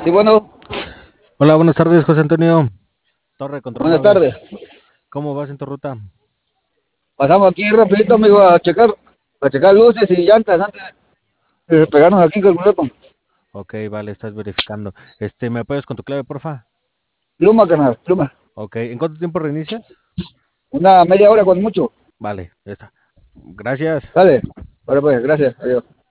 Sí, bueno, Hola, buenas tardes, José Antonio. Torre, control buenas nave. tardes. ¿Cómo vas en tu ruta? Pasamos aquí rapidito, amigo, a checar luces y llantas antes de pegarnos aquí con el boleto. Ok, vale, estás verificando. ¿Me apoyas con tu clave, porfa? Pluma, carnal, pluma. Ok, ¿en cuánto tiempo reinicias? Una media hora con mucho. Vale, ya está. Gracias. Dale. Ahora pues, gracias. Adiós.